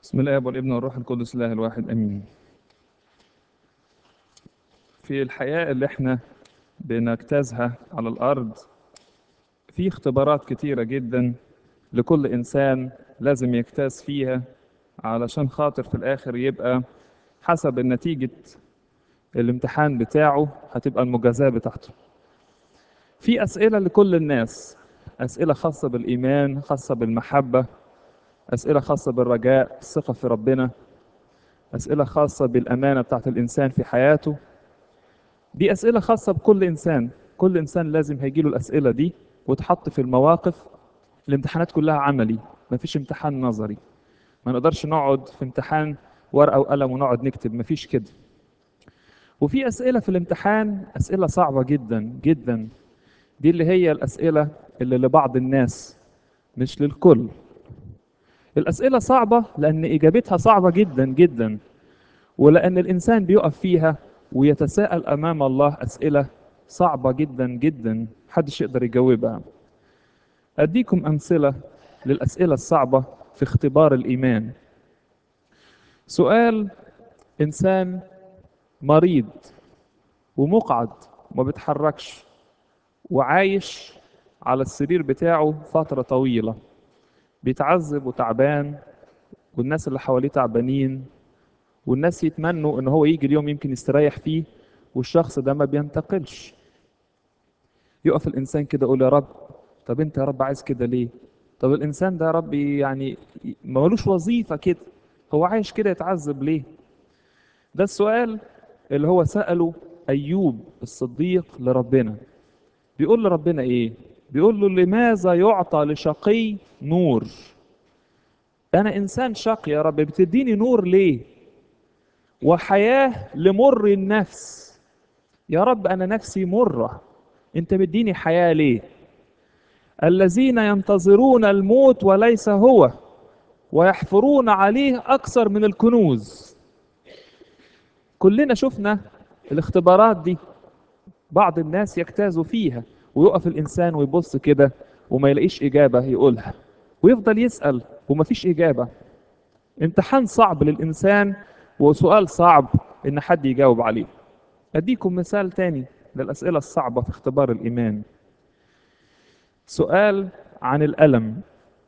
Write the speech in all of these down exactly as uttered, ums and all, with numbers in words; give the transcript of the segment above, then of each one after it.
بسم الله والابن والروح القدس الله الواحد امين. في الحياة اللي احنا بنجتازها على الارض في اختبارات كتيرة جدا لكل انسان لازم يجتاز فيها علشان خاطر في الاخر يبقى حسب النتيجة الامتحان بتاعه هتبقى المجازاة بتاعته. في اسئلة لكل الناس، اسئلة خاصة بالايمان، خاصة بالمحبة، اسئلة خاصة بالرجاء، الثقة في ربنا، اسئلة خاصة بالامانة بتاعت الانسان في حياته. دي أسئلة خاصة بكل إنسان، كل إنسان لازم هيجيله الأسئلة دي وتحط في المواقف. الامتحانات كلها عملي، مفيش امتحان نظري. ما نقدرش نقعد في امتحان ورقة وقلم ونقعد نكتب، مفيش كده. وفي أسئلة في الامتحان أسئلة صعبة جدا جدا، دي اللي هي الأسئلة اللي لبعض الناس مش للكل. الأسئلة صعبة لأن إجابتها صعبة جدا جدا، ولأن الإنسان بيقف فيها ويتساءل أمام الله أسئلة صعبة جدا جدا محدش يقدر يجاوبها. أديكم أمثلة للأسئلة الصعبة في اختبار الإيمان. سؤال: إنسان مريض ومقعد وما بيتحركش وعايش على السرير بتاعه فترة طويلة، بيتعذب وتعبان، والناس اللي حواليه تعبانين، والناس يتمنوا ان هو يجي اليوم يمكن يستريح فيه، والشخص ده ما بينتقلش. يقف الانسان كده يقول: يا رب، طب انت يا رب عايز كده ليه؟ طب الانسان ده يا رب يعني ما ملوش وظيفة كده، هو عايش كده يتعذب ليه؟ ده السؤال اللي هو سأله ايوب الصديق لربنا. بيقول لربنا ايه؟ بيقول له: لماذا يعطى لشقي نور؟ انا انسان شقي يا رب، بتديني نور ليه؟ وحياة لمر النفس، يا رب انا نفسي مرة، انت مديني حياة ليه؟ الذين ينتظرون الموت وليس هو، ويحفرون عليه أكثر من الكنوز. كلنا شفنا الاختبارات دي، بعض الناس يجتازوا فيها ويقف الإنسان ويبص كده وما يلاقيش إجابة يقولها، ويفضل يسأل ومفيش إجابة. امتحان صعب للإنسان وسؤال صعب إن حد يجاوب عليه. أديكم مثال تاني للأسئلة الصعبة في اختبار الإيمان. سؤال عن الألم.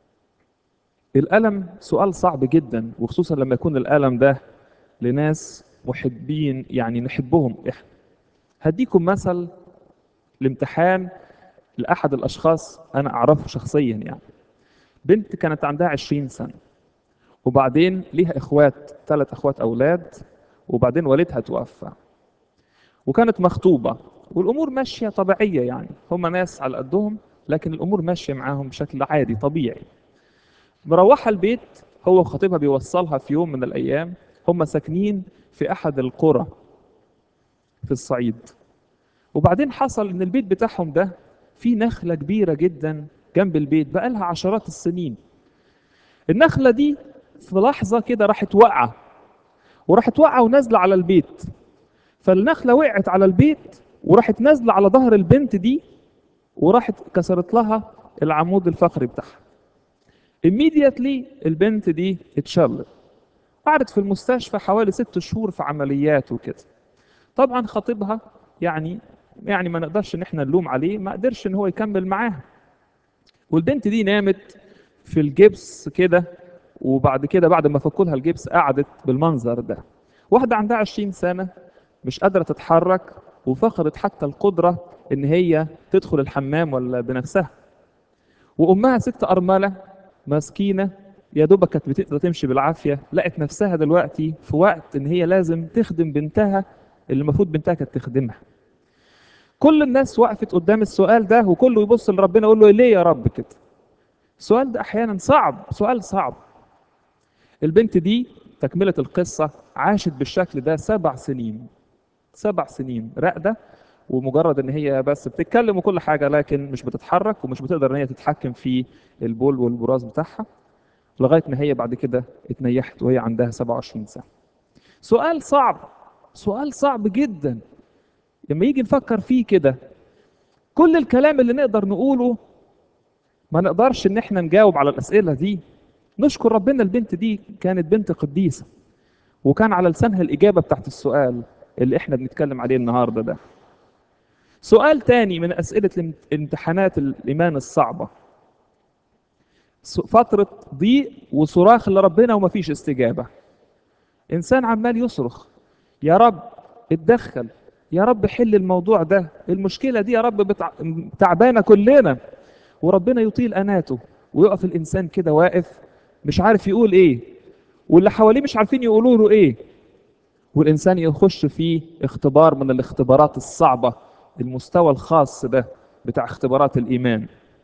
الألم سؤال صعب جدا، وخصوصا لما يكون الألم ده لناس محبين يعني نحبهم احنا. هديكم مثل لامتحان لأحد الأشخاص أنا أعرفه شخصيا. يعني بنت كانت عندها عشرين سنة، وبعدين ليها إخوات، ثلاث أخوات أولاد، وبعدين والدها توفى، وكانت مخطوبة، والأمور ماشية طبيعية، يعني هم ناس على قدهم لكن الأمور ماشية معاهم بشكل عادي طبيعي. مروحة البيت، هو وخطيبها بيوصلها في يوم من الأيام. هم ساكنين في أحد القرى في الصعيد، وبعدين حصل إن البيت بتاعهم ده في نخلة كبيرة جدا جنب البيت بقالها عشرات السنين. النخلة دي في لحظة كده راحت واقعة، وراحت واقعة ونازلة على البيت. فالنخلة وقعت على البيت وراحت نازلة على ظهر البنت دي، وراحت كسرت لها العمود الفقري بتاعها. immediately البنت دي اتشلت، قعدت في المستشفى حوالي ست شهور في عمليات وكده. طبعا خطيبها يعني يعني ما نقدرش ان احنا نلوم عليه، ما قدرش ان هو يكمل معاها. والبنت دي نامت في الجبس كده، وبعد كده بعد ما فكوا لها الجبس قعدت بالمنظر ده. واحدة عندها عشرين سنة مش قادرة تتحرك، وفقدت حتى القدرة ان هي تدخل الحمام ولا بنفسها. وامها ست ارملة مسكينة يا دوبك كانت بتقدر تمشي بالعافية، لقت نفسها دلوقتي في وقت ان هي لازم تخدم بنتها اللي المفروض بنتها كانت تخدمها. كل الناس وقفت قدام السؤال ده، وكله يبص لربنا يقول له: ليه يا رب كده؟ السؤال ده احيانا صعب، سؤال صعب. البنت دي تكملة القصة عاشت بالشكل ده سبع سنين، سبع سنين راقدة، ومجرد ان هي بس بتتكلم وكل حاجة، لكن مش بتتحرك ومش بتقدر ان هي تتحكم في البول والبراز بتاعها، لغاية ما هي بعد كده اتنيحت وهي عندها سبع وعشرين سنة. سؤال صعب، سؤال صعب جدا. لما يجي نفكر فيه كده، كل الكلام اللي نقدر نقوله ما نقدرش ان احنا نجاوب على الأسئلة دي، نشكر ربنا البنت دي كانت بنت قديسة، وكان على لسانها الإجابة بتاعت السؤال اللي احنا بنتكلم عليه النهاردة ده. سؤال تاني من أسئلة الامت- امتحانات الإيمان الصعبة، س- فترة ضيق وصراخ لربنا ومفيش استجابة. إنسان عمال يصرخ: يا رب اتدخل، يا رب حل الموضوع ده، المشكلة دي يا رب بتع... تعبانة كلنا. وربنا يطيل أناته، ويقف الإنسان كده واقف مش عارف يقول إيه، واللي حواليه مش عارفين يقولوا له إيه، والإنسان يخش في اختبار من الاختبارات الصعبة، المستوى الخاص ده بتاع اختبارات الإيمان.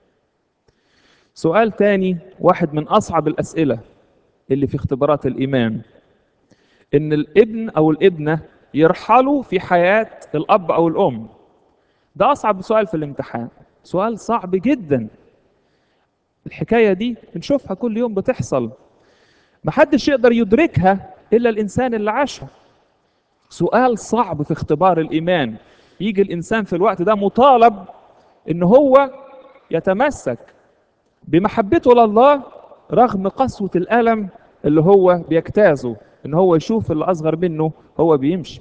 سؤال تاني، واحد من أصعب الأسئلة اللي في اختبارات الإيمان، إن الابن أو الابنة يرحلوا في حياة الأب أو الأم. ده أصعب سؤال في الامتحان، سؤال صعب جدا. الحكاية دي بنشوفها كل يوم بتحصل، محدش يقدر يدركها إلا الإنسان اللي عاشها. سؤال صعب في اختبار الإيمان، يجي الإنسان في الوقت ده مطالب إن هو يتمسك بمحبته لله رغم قسوة الألم اللي هو بيجتازه، إن هو يشوف اللي أصغر منه هو بيمشي.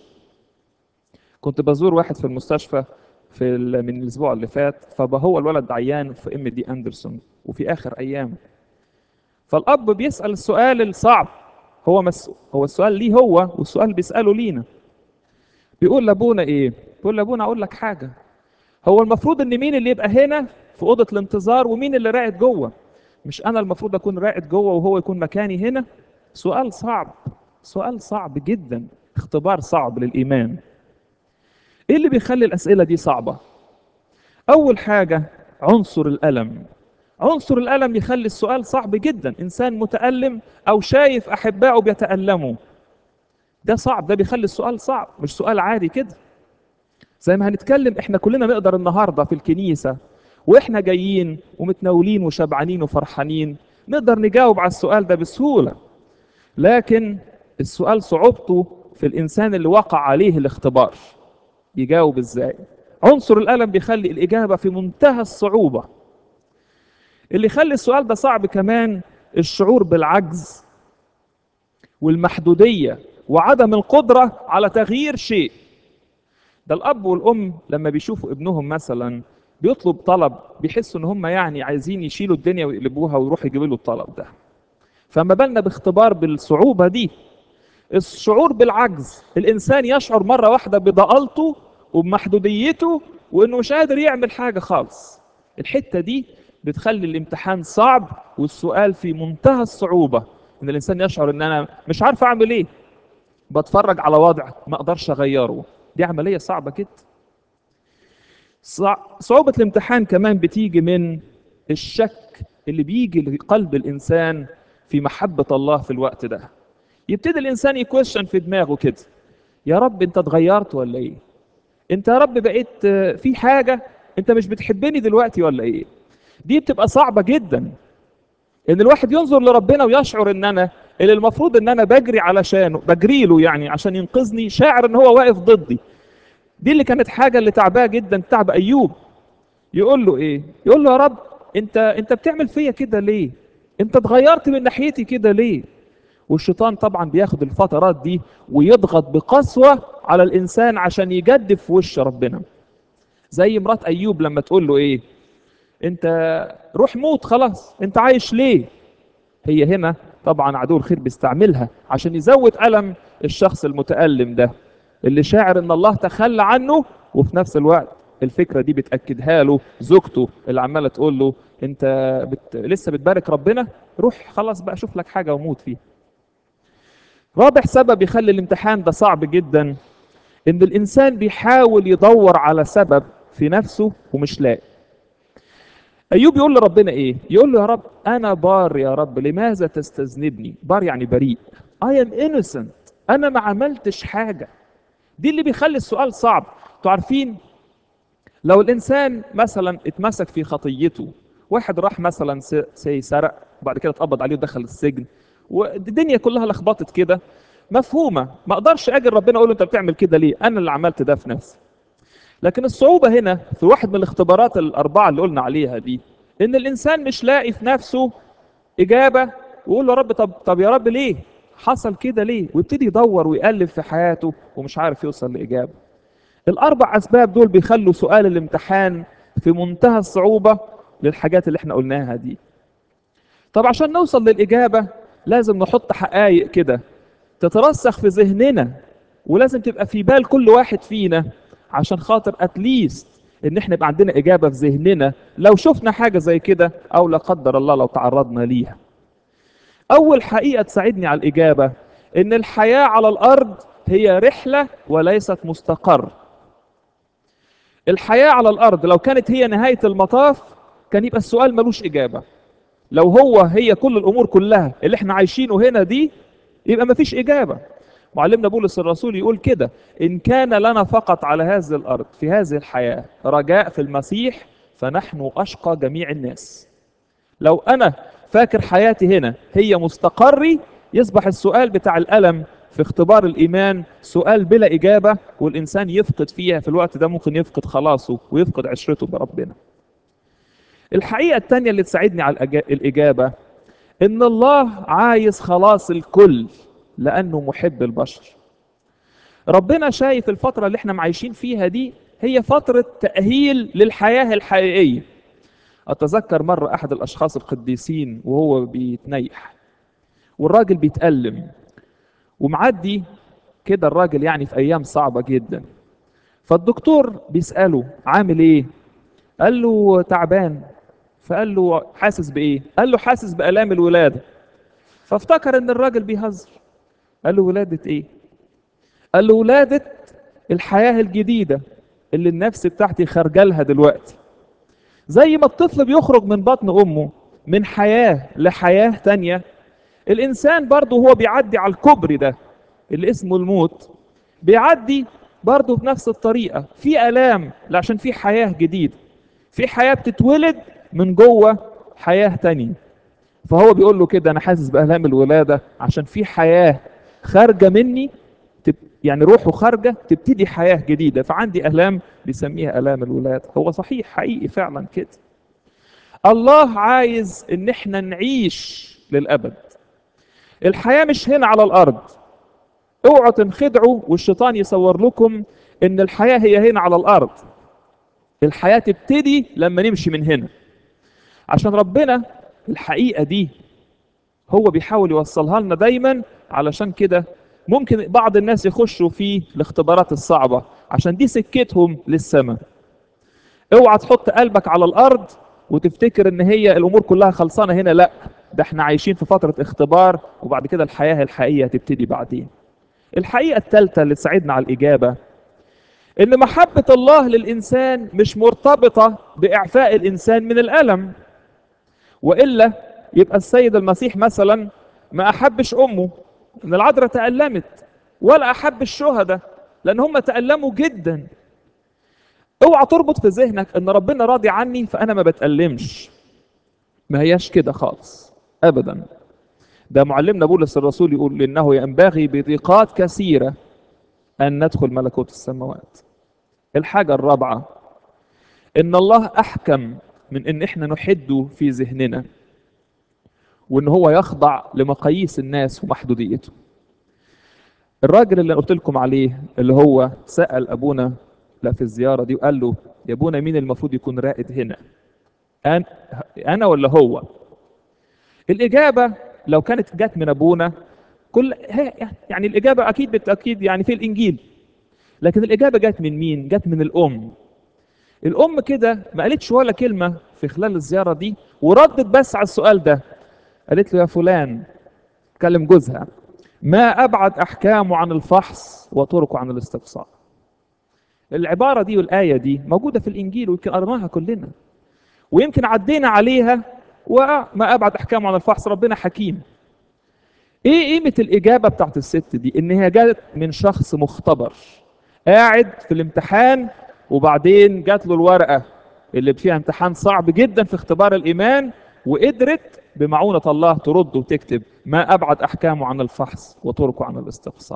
كنت بزور واحد في المستشفى في ال- من الأسبوع اللي فات، فهو الولد عيان في ام دي أندرسون وفي آخر أيام. فالأب بيسأل السؤال الصعب، هو مس... هو السؤال ليه هو، والسؤال بيسأله لينا. بيقول لابونا ايه؟ بيقول لابونا اقول لك حاجه، هو المفروض ان مين اللي يبقى هنا في اوضه الانتظار ومين اللي راقد جوه؟ مش انا المفروض اكون راقد جوه وهو يكون مكاني هنا؟ سؤال صعب، سؤال صعب جدا، اختبار صعب للايمان. ايه اللي بيخلي الاسئله دي صعبه؟ اول حاجه عنصر الالم. عنصر الالم يخلي السؤال صعب جدا. انسان متالم او شايف احبائه بيتالموا، ده صعب، ده بيخلي السؤال صعب، مش سؤال عادي كده. زي ما هنتكلم احنا كلنا نقدر النهارده في الكنيسه واحنا جايين ومتناولين وشبعانين وفرحانين نقدر نجاوب على السؤال ده بسهوله، لكن السؤال صعوبته في الانسان اللي وقع عليه الاختبار، يجاوب ازاي؟ عنصر الالم بيخلي الاجابه في منتهى الصعوبه. اللي يخلي السؤال ده صعب كمان الشعور بالعجز والمحدوديه وعدم القدره على تغيير شيء. ده الاب والام لما بيشوفوا ابنهم مثلا بيطلب طلب، بيحسوا ان هم يعني عايزين يشيلوا الدنيا ويقلبوها ويروحوا يجيبوا له الطلب ده. فما بالنا باختبار بالصعوبه دي. الشعور بالعجز، الانسان يشعر مره واحده بضالته وبمحدوديته وانه مش قادر يعمل حاجه خالص. الحته دي بتخلي الامتحان صعب والسؤال في منتهى الصعوبه، ان الانسان يشعر ان انا مش عارف اعمل ايه، بتفرج على وضع ما اقدرش اغيره. دي عمليه صعبه جدا. صع- صعوبة الامتحان كمان بتيجي من الشك اللي بيجي لقلب الإنسان في محبة الله في الوقت ده. يبتدي الإنسان يكوشن في دماغه كده: يا رب أنت اتغيرت ولا إيه؟ أنت يا رب بقيت آه، في حاجة، أنت مش بتحبني دلوقتي ولا إيه؟ دي بتبقى صعبة جدا، إن الواحد ينظر لربنا ويشعر إن أنا اللي المفروض إن أنا بجري علشانه، بجري له يعني عشان ينقذني، شاعر إن هو واقف ضدي. دي اللي كانت حاجة اللي تعباه جدا، تعب أيوب. يقول له ايه؟ يقول له يا رب انت انت بتعمل فيا كده ليه؟ انت اتغيرت من ناحيتي كده ليه؟ والشيطان طبعا بياخد الفترات دي ويضغط بقسوة على الانسان عشان يجدف في وش ربنا. زي مرات ايوب لما تقول له ايه؟ انت روح موت خلاص، انت عايش ليه؟ هي هنا طبعا عدو الخير بيستعملها عشان يزود ألم الشخص المتألم ده، اللي شاعر ان الله تخلى عنه، وفي نفس الوقت الفكرة دي بتأكدها له زوجته اللي عمالة تقول له انت بت... لسه بتبارك ربنا، روح خلاص بقى شوف لك حاجة وموت فيها. رابع سبب يخلي الامتحان ده صعب جدا، ان الانسان بيحاول يدور على سبب في نفسه ومش لاقي. ايوب يقول لربنا ايه؟ يقول له يا رب انا بار، يا رب لماذا تستذنبني؟ بار يعني بريء. I am innocent، انا ما عملتش حاجه. دي اللي بيخلي السؤال صعب. انتوا عارفين لو الانسان مثلا اتمسك في خطيته، واحد راح مثلا س- سي سرق وبعد كده اتقبض عليه ودخل السجن، والدنيا كلها لخبطت كده، مفهومه، ما اقدرش اجي ربنا اقول له انت بتعمل كده ليه؟ انا اللي عملت ده في نفسي. لكن الصعوبة هنا في واحد من الاختبارات الأربعة اللي قلنا عليها دي، إن الإنسان مش لاقي في نفسه إجابة ويقول له يا رب طب طب يا رب ليه حصل كده ليه، ويبتدي يدور ويقلب في حياته ومش عارف يوصل لإجابة. الأربع أسباب دول بيخلوا سؤال الامتحان في منتهى الصعوبة للحاجات اللي احنا قلناها دي. طب عشان نوصل للإجابة لازم نحط حقائق كده تترسخ في ذهننا، ولازم تبقى في بال كل واحد فينا، عشان خاطر اتليست ان احنا يبقى عندنا اجابه في ذهننا لو شفنا حاجه زي كده، او لا قدر الله لو تعرضنا ليها. اول حقيقه تساعدني على الاجابه ان الحياه على الارض هي رحله وليست مستقر. الحياه على الارض لو كانت هي نهايه المطاف كان يبقى السؤال ملوش اجابه. لو هو هي كل الامور كلها اللي احنا عايشينه هنا دي يبقى مفيش اجابه. معلمنا بولس الرسول يقول كده: إن كان لنا فقط على هذه الأرض في هذه الحياة رجاء في المسيح فنحن أشقى جميع الناس. لو أنا فاكر حياتي هنا هي مستقري، يصبح السؤال بتاع الألم في اختبار الإيمان سؤال بلا إجابة، والإنسان يفقد فيها في الوقت ده، ممكن يفقد خلاصه ويفقد عشرته بربنا. الحقيقة الثانية اللي تساعدني على الإجابة إن الله عايز خلاص الكل لأنه محب البشر. ربنا شايف الفترة اللي احنا عايشين فيها دي هي فترة تأهيل للحياة الحقيقية. أتذكر مرة أحد الأشخاص القديسين وهو بيتنيح، والراجل بيتألم ومعدي كده الراجل يعني في أيام صعبة جدا. فالدكتور بيسأله عامل إيه؟ قال له تعبان. فقال له حاسس بإيه؟ قال له حاسس بآلام الولادة. فافتكر إن الراجل بيهزر. قال له ولادة إيه؟ قال له ولادة الحياة الجديدة اللي النفس بتاعتي خارجة لها دلوقتي. زي ما الطفل بيخرج من بطن أمه من حياة لحياة تانية، الإنسان برضه هو بيعدي على الكبر ده اللي اسمه الموت، بيعدي برضه بنفس الطريقة في آلام، عشان في حياة جديدة، في حياة بتتولد من جوه حياة تانية. فهو بيقول له كده: أنا حاسس بآلام الولادة عشان في حياة خارجة مني، تب... يعني روحه خارجة تبتدي حياة جديدة، فعندي آلام بيسميها آلام الولادة. هو صحيح حقيقي فعلا كده. الله عايز ان احنا نعيش للأبد. الحياة مش هنا على الأرض. اوعوا تنخدعوا والشيطان يصور لكم ان الحياة هي هنا على الأرض. الحياة تبتدي لما نمشي من هنا. عشان ربنا الحقيقة دي هو بيحاول يوصلها لنا دايما، علشان كده ممكن بعض الناس يخشوا في الاختبارات الصعبة عشان دي سكتهم للسماء. اوعى تحط قلبك على الارض وتفتكر ان هي الامور كلها خلصانة هنا، لا، ده احنا عايشين في فترة اختبار، وبعد كده الحياة الحقيقية هتبتدي بعدين. الحقيقة الثالثة اللي تساعدنا على الإجابة ان محبة الله للإنسان مش مرتبطة بإعفاء الإنسان من الألم. وإلا يبقى السيد المسيح مثلا ما أحبش أمه ان العذراء تألمت، ولا أحب الشهداء لأن هم تألموا جدا. اوعى تربط في ذهنك ان ربنا راضي عني فأنا ما بتألمش. ما هياش كده خالص أبدا. ده معلمنا بولس الرسول يقول إنه ينبغي بضيقات كثيرة أن ندخل ملكوت السماوات. الحاجة الرابعة إن الله أحكم من إن إحنا نحده في ذهننا، وإن هو يخضع لمقاييس الناس ومحدوديته. الراجل اللي قلت لكم عليه اللي هو سأل أبونا لا في الزيارة دي وقال له: يا أبونا مين المفروض يكون رائد هنا، أنا أنا ولا هو؟ الإجابة لو كانت جت من أبونا كل يعني الإجابة أكيد بالتأكيد يعني في الإنجيل، لكن الإجابة جت من مين؟ جت من الأم. الأم كده ما قالتش ولا كلمة في خلال الزيارة دي، وردت بس على السؤال ده. قالت له: يا فلان، كلم جوزها، ما أبعد أحكامه عن الفحص وطرقه عن الاستفسار. العبارة دي والآية دي موجودة في الإنجيل ويمكن قرناها كلنا، ويمكن عدينا عليها. وما أبعد أحكامه عن الفحص، ربنا حكيم. إيه قيمة الإجابة بتاعت الست دي؟ إن هي جات من شخص مختبر قاعد في الامتحان، وبعدين جات له الورقة اللي فيها امتحان صعب جدا في اختبار الإيمان، وقدرت بمعونة الله ترد وتكتب: ما أبعد أحكامه عن الفحص وطرقه عن الاستفسار.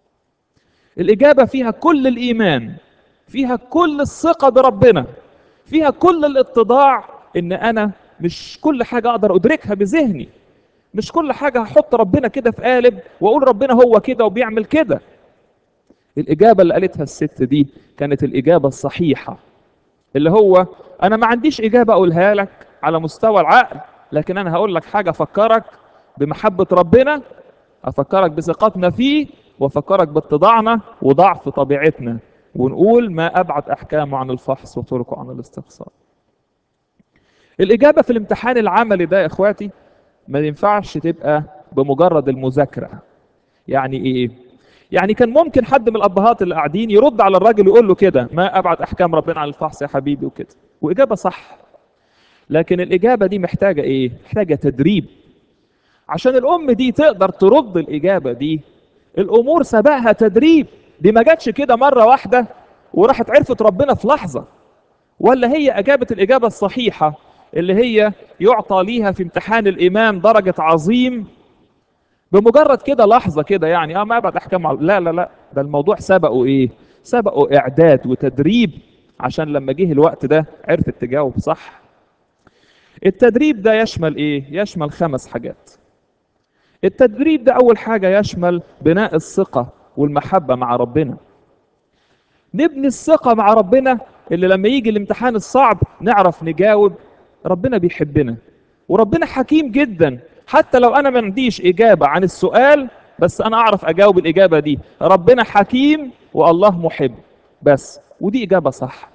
الإجابة فيها كل الإيمان، فيها كل الثقة بربنا، فيها كل الاتضاع إن أنا مش كل حاجة أقدر أدركها بذهني، مش كل حاجة هحط ربنا كده في قالب واقول ربنا هو كده وبيعمل كده. الإجابة اللي قالتها الست دي كانت الإجابة الصحيحة، اللي هو أنا ما عنديش إجابة أقولها لك على مستوى العقل، لكن أنا هقول لك حاجة أفكرك بمحبة ربنا، أفكرك بثقتنا فيه، وأفكرك باتضاعنا وضعف طبيعتنا، ونقول ما أبعد أحكامه عن الفحص وطرقه عن الاستقصاء. الإجابة في الامتحان العملي ده يا إخواتي ما ينفعش تبقى بمجرد المذاكرة. يعني إيه؟ يعني كان ممكن حد من الأبهات اللي قاعدين يرد على الراجل ويقول له كده ما أبعد أحكام ربنا عن الفحص يا حبيبي وكده، وإجابة صح. لكن الإجابة دي محتاجة إيه؟ محتاجة تدريب. عشان الأم دي تقدر ترد الإجابة دي الأمور سبقها تدريب. دي ما جاتش كده مرة واحدة وراحت عرفت ربنا في لحظة، ولا هي أجابت الإجابة الصحيحة اللي هي يعطى ليها في امتحان الإيمان درجة عظيم بمجرد كده لحظة كده، يعني اه ما بعد أحكام. لا لا لا، ده الموضوع سبقه إيه؟ سبقه إعداد وتدريب، عشان لما جه الوقت ده عرفت تجاوب صح. التدريب ده يشمل إيه؟ يشمل خمس حاجات. التدريب ده أول حاجة يشمل بناء الثقة والمحبة مع ربنا. نبني الثقة مع ربنا اللي لما يجي الامتحان الصعب نعرف نجاوب. ربنا بيحبنا وربنا حكيم جدا، حتى لو أنا ما عنديش إجابة عن السؤال بس أنا أعرف أجاوب الإجابة دي. ربنا حكيم والله محب بس، ودي إجابة صح.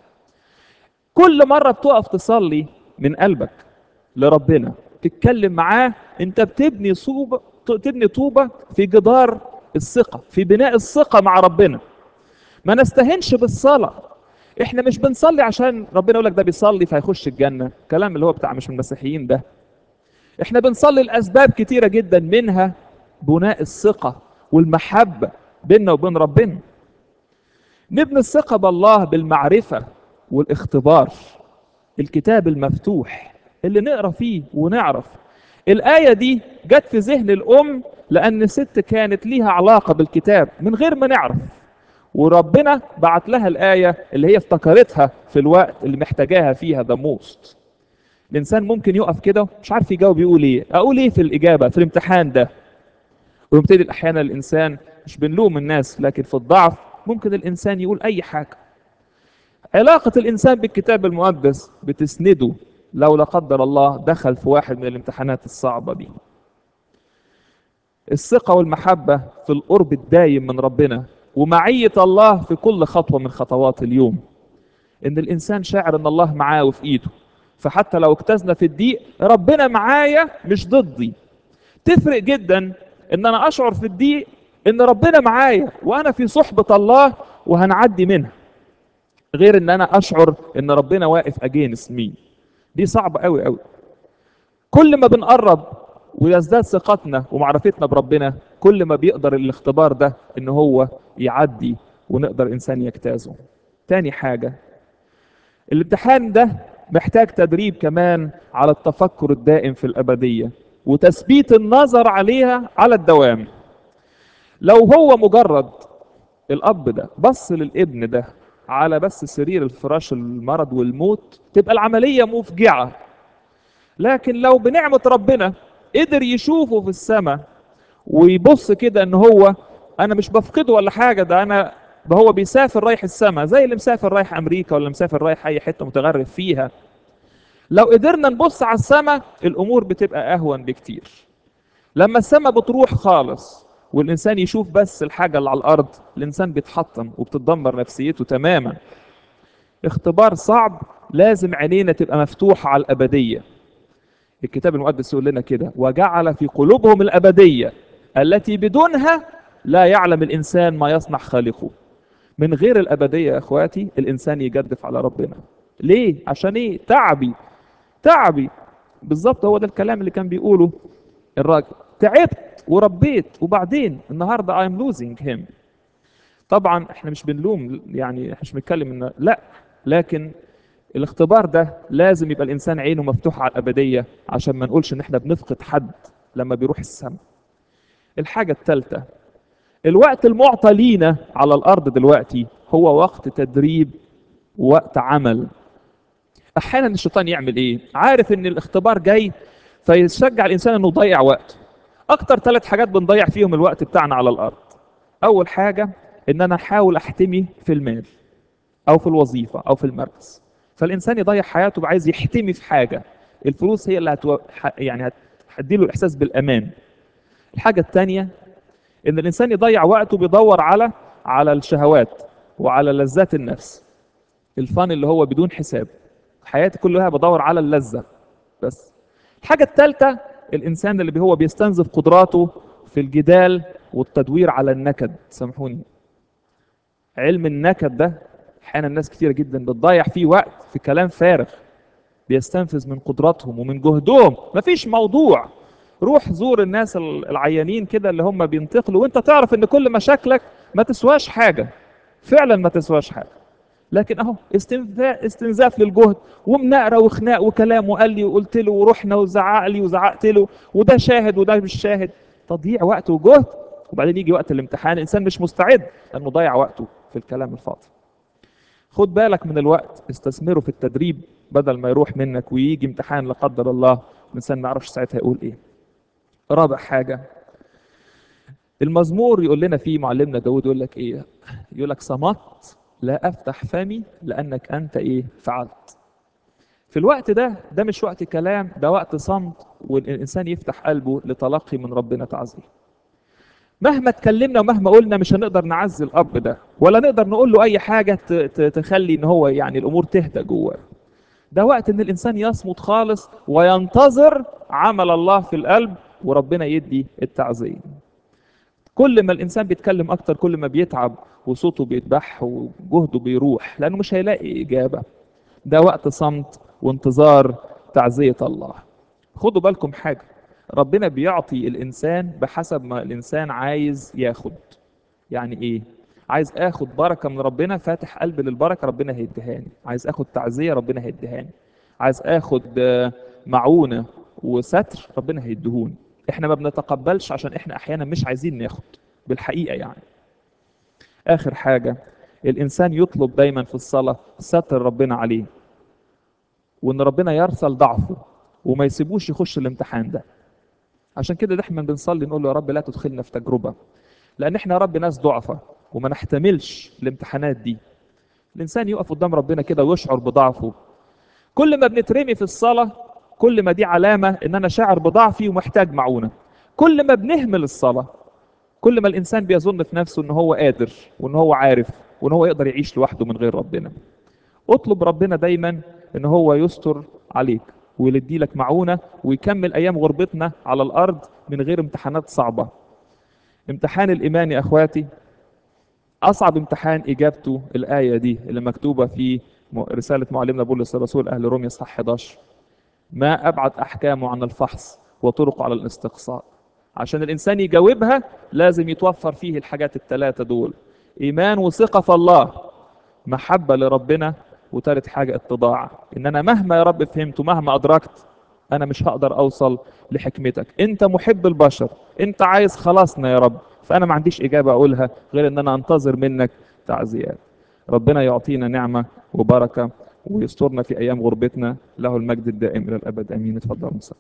كل مرة بتقف تصلي من قلبك لربنا تتكلم معاه، انت بتبني صوبة تبني طوبة في جدار الثقة، في بناء الثقة مع ربنا. ما نستهنش بالصلاة. احنا مش بنصلي عشان ربنا يقول لك ده بيصلي فهيخش الجنة، كلام اللي هو بتاع مش من المسيحيين ده. احنا بنصلي لأسباب كتيرة جدا، منها بناء الثقة والمحبة بيننا وبين ربنا. نبني الثقة بالله بالمعرفة والاختبار، الكتاب المفتوح اللي نقرا فيه ونعرف. الآية دي جت في ذهن الأم لأن ست كانت ليها علاقة بالكتاب من غير ما نعرف، وربنا بعت لها الآية اللي هي افتكرتها في الوقت اللي محتاجاها فيها ده موست. الإنسان ممكن يقف كده مش عارف يجاوب يقول إيه، أقول إيه في الإجابة في الامتحان ده، ويبتدي أحيانا الإنسان، مش بنلوم الناس لكن في الضعف ممكن الإنسان يقول أي حاجة. علاقة الإنسان بالكتاب المقدس بتسنده لو لا قدر الله دخل في واحد من الامتحانات الصعبة دي. الثقة والمحبة في القرب الدايم من ربنا ومعية الله في كل خطوة من خطوات اليوم. إن الإنسان شاعر إن الله معاه وفي إيده، فحتى لو اجتزنا في الضيق ربنا معايا مش ضدي. تفرق جدا إن أنا أشعر في الضيق إن ربنا معايا وأنا في صحبة الله وهنعدي منها، غير ان انا اشعر ان ربنا واقف اجينست مين. دي صعبه قوي قوي. كل ما بنقرب ويزداد ثقتنا ومعرفتنا بربنا كل ما بيقدر الاختبار ده ان هو يعدي ونقدر انسان يجتازه. تاني حاجه، الامتحان ده محتاج تدريب كمان على التفكر الدائم في الابديه وتثبيت النظر عليها على الدوام. لو هو مجرد الاب ده بص للابن ده على بس سرير الفراش المرض والموت تبقى العملية مفجعة، لكن لو بنعمة ربنا قدر يشوفه في السماء ويبص كده ان هو انا مش بفقده ولا حاجة، ده انا ده هو بيسافر رايح السماء زي اللي مسافر رايح امريكا ولا مسافر رايح اي حتة متغرب فيها. لو قدرنا نبص على السماء الامور بتبقى اهون بكتير. لما السماء بتروح خالص والإنسان يشوف بس الحاجة اللي على الأرض الإنسان بيتحطم وبتتدمر نفسيته تماما. اختبار صعب، لازم عينينا تبقى مفتوحة على الأبدية. الكتاب المقدس يقول لنا كده وجعل في قلوبهم الأبدية التي بدونها لا يعلم الإنسان ما يصنع خالقه. من غير الأبدية يا أخواتي الإنسان يجدف على ربنا. ليه؟ عشان إيه؟ تعبي تعبي. بالظبط هو ده الكلام اللي كان بيقوله الراجل، تعبت وربيت وبعدين النهارده I'm losing him. طبعا احنا مش بنلوم، يعني احنا مش بنتكلم ان لا، لكن الاختبار ده لازم يبقى الانسان عينه مفتوحه على الابديه عشان ما نقولش ان احنا بنفقد حد لما بيروح السماء. الحاجه الثالثه، الوقت المعطى لينا على الارض دلوقتي هو وقت تدريب ووقت عمل. احيانا الشيطان يعمل ايه؟ عارف ان الاختبار جاي فيشجع الانسان انه يضيع وقته. اكتر ثلاث حاجات بنضيع فيهم الوقت بتاعنا على الارض. اول حاجه ان انا احاول احتمي في المال او في الوظيفه او في المركز. فالانسان يضيع حياته عايز يحتمي في حاجه، الفلوس هي اللي هتو... ح- يعني هتديله الاحساس بالامان. الحاجه الثانيه ان الانسان يضيع وقته بيدور على على الشهوات وعلى لذات النفس، الفن اللي هو بدون حساب. حياتي كلها بدور على اللذه بس. الحاجه الثالثه الانسان اللي هو بيستنزف قدراته في الجدال والتدوير على النكد. سامحوني، علم النكد ده احيانا ناس كتير جدا بتضيع فيه وقت في كلام فارغ بيستنفذ من قدراتهم ومن جهدهم. مفيش موضوع. روح زور الناس العيانين كده اللي هم بينتقلوا وانت تعرف ان كل مشاكلك ما تسواش حاجة، فعلا ما تسواش حاجة، لكن اهو استنفاء استنزاف للجهد ومناقره وخناق وكلام وقال لي وقلت له ورحنا وزعق لي وزعقت له وده شاهد وده مش شاهد. تضييع وقت وجهد، وبعدين يجي وقت الامتحان الانسان مش مستعد لانه ضيع وقته في الكلام الفاضي. خد بالك من الوقت، استثمره في التدريب بدل ما يروح منك ويجي امتحان لا قدر الله الانسان ما يعرفش ساعتها يقول ايه. رابع حاجه المزمور يقول لنا فيه معلمنا داود يقول لك ايه؟ يقول لك صمت لا افتح فمي لانك انت ايه فعلت. في الوقت ده ده مش وقت كلام، ده وقت صمت، والانسان يفتح قلبه لتلقي من ربنا تعزيه. مهما اتكلمنا ومهما قلنا مش هنقدر نعزي الاب ده ولا نقدر نقول له اي حاجه ت- ت- تخلي ان هو يعني الامور تهدى جواه. ده وقت ان الانسان يصمت خالص وينتظر عمل الله في القلب وربنا يدي التعزيه. كل ما الانسان بيتكلم اكتر كل ما بيتعب وصوته بيتبح وجهده بيروح لانه مش هيلاقي اجابه. ده وقت صمت وانتظار تعزيه الله. خدوا بالكم حاجه، ربنا بيعطي الانسان بحسب ما الانسان عايز ياخد. يعني ايه؟ عايز اخد بركه من ربنا، فاتح قلبي للبركه ربنا هيديهاني. عايز اخد تعزيه ربنا هيديهاني. عايز اخد آه، معونه وستر ربنا هيديهوني. احنا ما بنتقبلش عشان احنا احيانا مش عايزين ناخد بالحقيقه يعني. اخر حاجه الانسان يطلب دايما في الصلاه ستر ربنا عليه، وان ربنا يرسل ضعفه وما يسيبوش يخش الامتحان ده. عشان كده دايما بنصلي نقول له يا رب لا تدخلنا في تجربه، لان احنا يا رب ناس ضعفة وما نحتملش الامتحانات دي. الانسان يقف قدام ربنا كده ويشعر بضعفه. كل ما بنترمي في الصلاة كل ما دي علامة ان انا شاعر بضعفي ومحتاج معونة. كل ما بنهمل الصلاة كل ما الانسان بيظن في نفسه ان هو قادر وان هو عارف وان هو يقدر يعيش لوحده من غير ربنا. اطلب ربنا دايما ان هو يستر عليك ويدي لك معونة ويكمل ايام غربتنا على الارض من غير امتحانات صعبة. امتحان الايمان يا اخواتي أصعب امتحان إجابته الآية دي اللي مكتوبة في م- رسالة معلمنا بولس الرسول أهل روميا صح احداشر. ما أبعد أحكامه عن الفحص وطرقه على الاستقصاء. عشان الإنسان يجاوبها لازم يتوفر فيه الحاجات الثلاثة دول: إيمان وثقة في الله، محبة لربنا، وتالت حاجة اتضاع. إن أنا مهما يا رب فهمت ومهما أدركت أنا مش هقدر أوصل لحكمتك. أنت محب البشر، أنت عايز خلاصنا يا رب، فأنا ما عنديش إجابة أقولها غير إن أنا أنتظر منك تعزيات. ربنا يعطينا نعمة وبركة ويسترنا في أيام غربتنا. له المجد الدائم إلى الأبد آمين. اتفضل.